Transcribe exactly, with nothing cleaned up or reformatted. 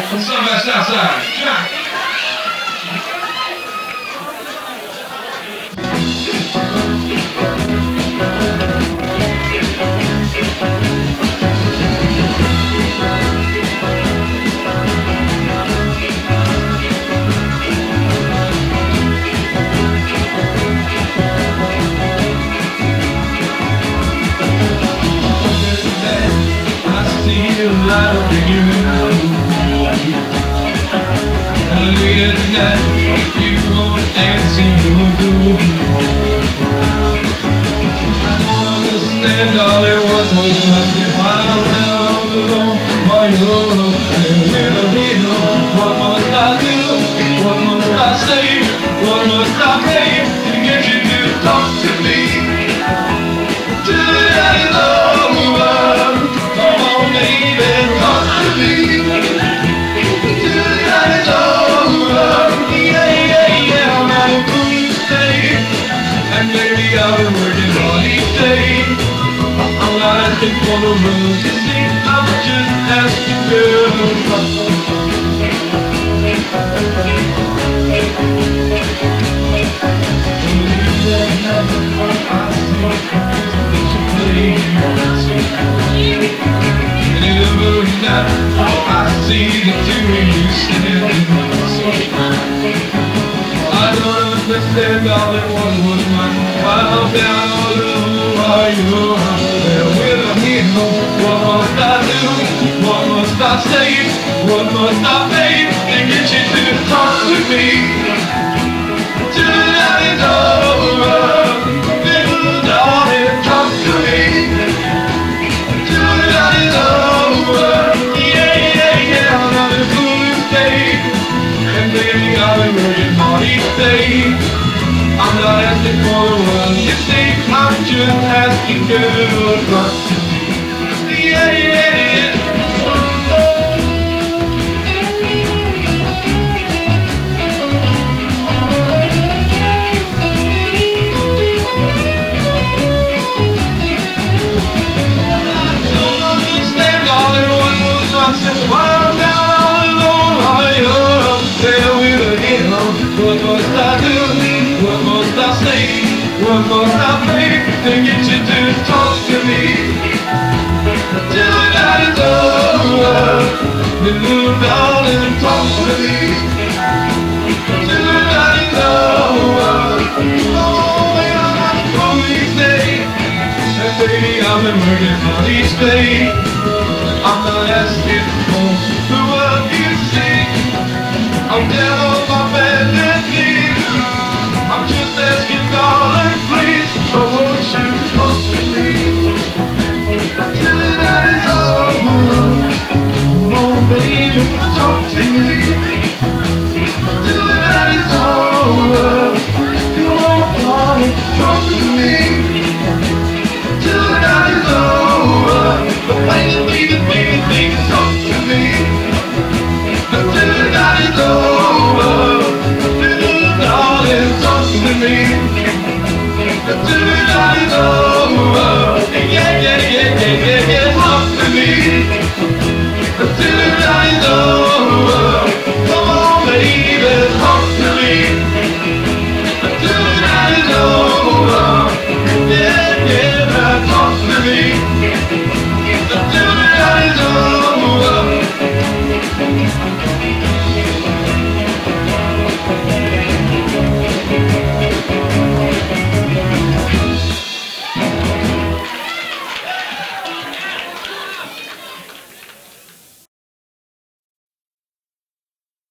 Southwest outside. Jack. All it was was nothing. While down alone, while you're alone, with a hero. What must I do? What must I say? What must I pay to get you to talk to me? Till the night is over, come on, baby, talk to me. Till the night is over, yeah, yeah, yeah, I'm not going to stay. And maybe I've been working all these days. I'm not asking for the world to see, I'm just asking girl. And every night I see the two of you standing. I don't understand all it was was mine. While down all alone, are you there with a hero? What must I do? What must I say? What must I pay to get you to talk to me? Till the night is over, little darling, talk to me. Till the night is over, yeah, yeah, yeah, I'm not a foolish day. And baby, I've been working all these days. I'm not asking for the world, you see, I'm just asking girl, talk to me. Yeah, yeah, yeah. What must I do? What must I say? What must I pay to get you to talk to me? Till the night is over, little darling, talk to me. Till the night is over, oh, and I'm not going these days. And baby, I've been working all these days. I'm not asking for the world you see. I'm down on my bended knees. I'm just asking, darling, please, oh, won't you talk to me? Till the night is over, come on, baby, talk to me. Till the night is over, come on, darling, talk to me. Till the night is over, baby, baby, baby, baby, talk to me. Till the night is over, little darling, talk to me. Till the night is over.